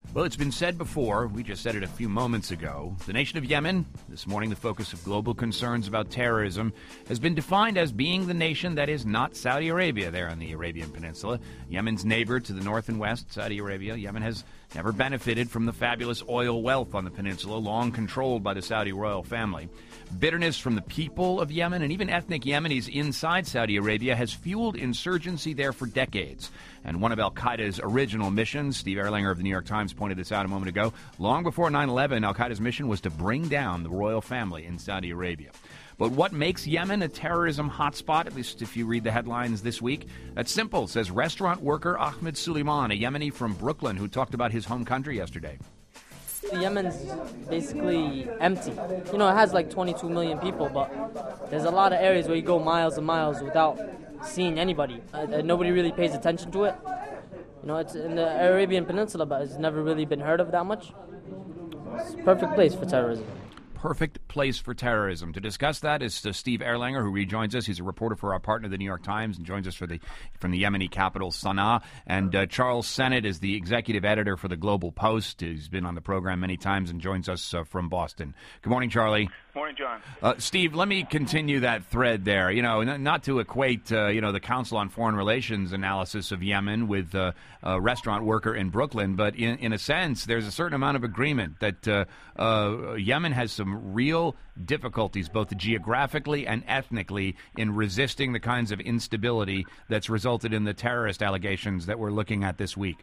Well, it's been said before, we just said it a few moments ago, the nation of Yemen, this morning the focus of global concerns about terrorism, has been defined as being the nation that is not Saudi Arabia there on the Arabian Peninsula. Yemen's neighbor to the north and west, Saudi Arabia. Yemen has never benefited from the fabulous oil wealth on the peninsula, long controlled by the Saudi royal family. Bitterness from the people of Yemen and even ethnic Yemenis inside Saudi Arabia has fueled insurgency there for decades. And one of al-Qaeda's original missions, Steve Erlanger of the New York Times pointed this out a moment ago, long before 9/11, al-Qaeda's mission was to bring down the royal family in Saudi Arabia. But what makes Yemen a terrorism hotspot, at least if you read the headlines this week? That's simple, says restaurant worker Ahmed Suleiman, a Yemeni from Brooklyn who talked about his home country yesterday. Yemen's basically empty. You know, it has like 22 million people, but there's a lot of areas where you go miles and miles without seeing anybody. Nobody really pays attention to it. You know, it's in the Arabian Peninsula, but it's never really been heard of that much. It's a perfect place for terrorism. Perfect place for terrorism. To discuss that is Steve Erlanger, who rejoins us. He's a reporter for our partner, the New York Times, and joins us from the Yemeni capital, Sana'a. And Charles Sennett is the executive editor for the Global Post. He's been on the program many times and joins us from Boston. Good morning, Charlie. Morning, John. Steve, let me continue that thread there. You know, not to equate, the Council on Foreign Relations analysis of Yemen with a restaurant worker in Brooklyn, but in a sense, there's a certain amount of agreement that Yemen has some real difficulties, both geographically and ethnically, in resisting the kinds of instability that's resulted in the terrorist allegations that we're looking at this week.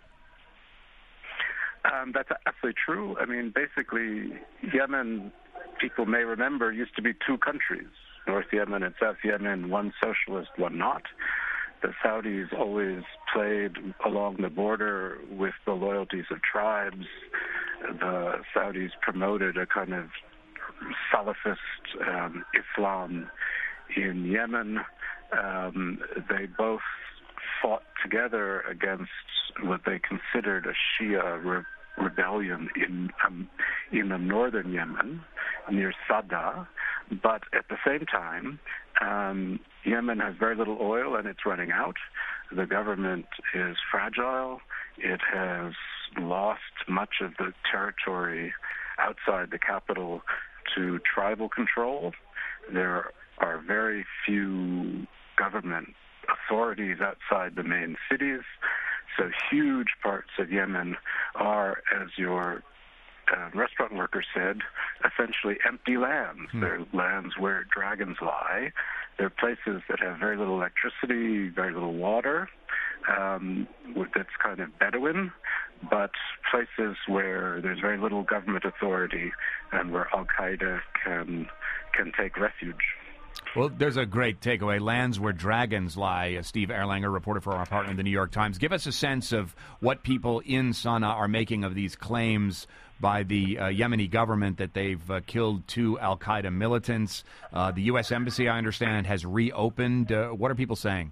That's absolutely true. I mean, basically, Yemen, people may remember, used to be two countries, North Yemen and South Yemen, one socialist, one not. The Saudis always played along the border with the loyalties of tribes. The Saudis promoted a kind of Salafist Islam in Yemen. They both fought together against what they considered a Shia rebellion in the northern Yemen, near Sada. But at the same time, Yemen has very little oil and it's running out. The government is fragile. It has lost much of the territory outside the capital to tribal control. There are very few government authorities outside the main cities. So huge parts of Yemen are, as your restaurant worker said, essentially empty lands. They're lands where dragons lie. They're places that have very little electricity, very little water. That's kind of Bedouin, but places where there's very little government authority and where al-Qaeda can take refuge. Well, there's a great takeaway. Lands where dragons lie. Steve Erlanger, reporter for our partner, the New York Times. Give us a sense of what people in Sana'a are making of these claims by the Yemeni government that they've killed two al-Qaeda militants. The U.S. Embassy, I understand, has reopened. What are people saying?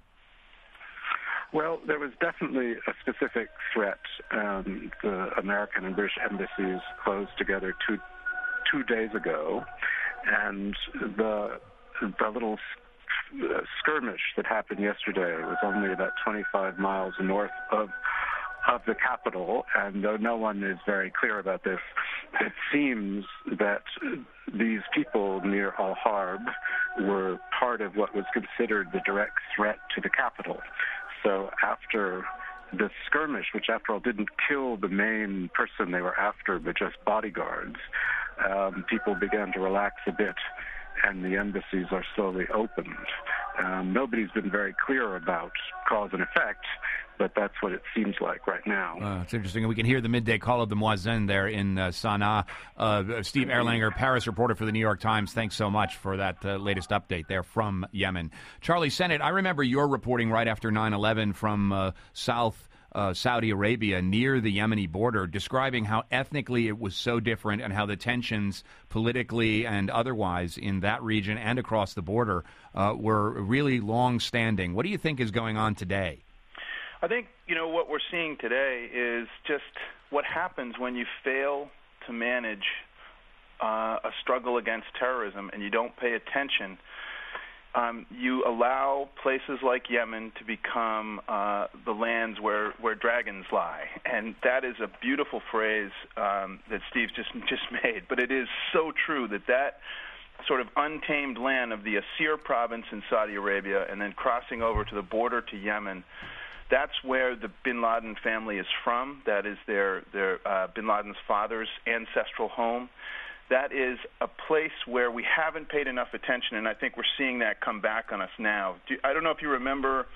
Well, there was definitely a specific threat. The American and British embassies closed together two days ago, and the little skirmish that happened yesterday was only about 25 miles north of the capital, and though no one is very clear about this, it seems that these people near Al-Harb were part of what was considered the direct threat to the capital. So after the skirmish, which after all didn't kill the main person they were after, but just bodyguards, people began to relax a bit, and the embassies are slowly opened. Nobody's been very clear about cause and effect, but that's what it seems like right now. It's interesting. And we can hear the midday call of the Muazzin there in Sana'a. Steve Erlanger, Paris reporter for the New York Times, thanks so much for that latest update there from Yemen. Charlie Sennett, I remember your reporting right after 9/11 from South Saudi Arabia near the Yemeni border, describing how ethnically it was so different and how the tensions politically and otherwise in that region and across the border were really long-standing. What do you think is going on today? I think, what we're seeing today is just what happens when you fail to manage a struggle against terrorism and you don't pay attention you allow places like Yemen to become the lands where dragons lie. And that is a beautiful phrase that Steve just made. But it is so true that sort of untamed land of the Asir province in Saudi Arabia and then crossing over to the border to Yemen, that's where the bin Laden family is from. That is their bin Laden's father's ancestral home. That is a place where we haven't paid enough attention, and I think we're seeing that come back on us now. I don't know if you remember,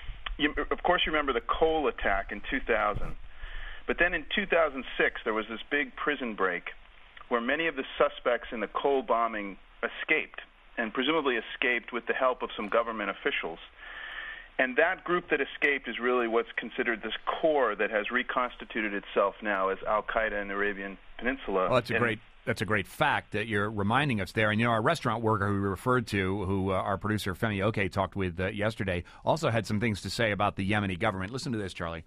of course you remember the Cole attack in 2000, but then in 2006 there was this big prison break where many of the suspects in the Cole bombing escaped, and presumably escaped with the help of some government officials. And that group that escaped is really what's considered this core that has reconstituted itself now as Al-Qaeda in the Arabian Peninsula. Well, that's a great fact that you're reminding us there. And, our restaurant worker who we referred to, who our producer Femi Oke talked with yesterday, also had some things to say about the Yemeni government. Listen to this, Charlie.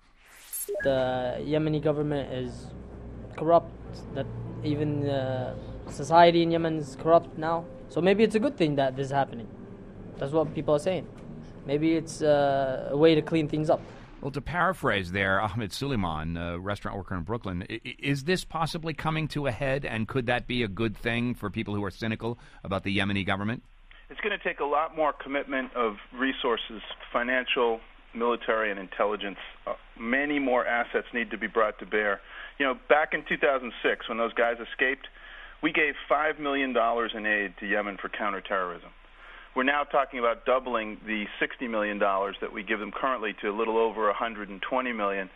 The Yemeni government is corrupt, that even society in Yemen is corrupt now. So maybe it's a good thing that this is happening. That's what people are saying. Maybe it's a way to clean things up. Well, to paraphrase there, Ahmed Suleiman, a restaurant worker in Brooklyn, is this possibly coming to a head, and could that be a good thing for people who are cynical about the Yemeni government? It's going to take a lot more commitment of resources, financial, military, and intelligence. Many more assets need to be brought to bear. Back in 2006, when those guys escaped, we gave $5 million in aid to Yemen for counterterrorism. We're now talking about doubling the $60 million that we give them currently to a little over $120 million.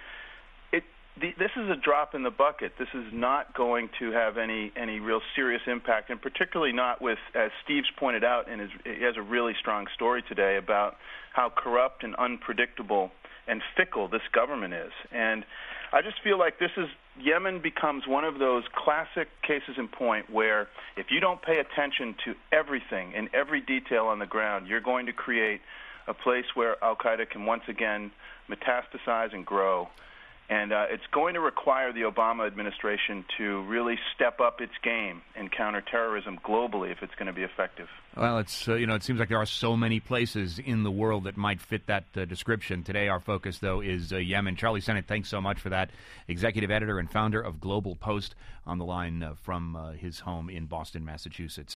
This is a drop in the bucket. This is not going to have any real serious impact, and particularly not with, as Steve's pointed out, and he has a really strong story today about how corrupt and unpredictable and fickle this government is. And I just feel like Yemen becomes one of those classic cases in point where if you don't pay attention to everything and every detail on the ground, you're going to create a place where Al-Qaeda can once again metastasize and grow. And it's going to require the Obama administration to really step up its game in counterterrorism globally if it's going to be effective. Well, it seems like there are so many places in the world that might fit that description. Today, our focus, though, is Yemen. Charlie Sennett, thanks so much for that. Executive editor and founder of Global Post, on the line from his home in Boston, Massachusetts.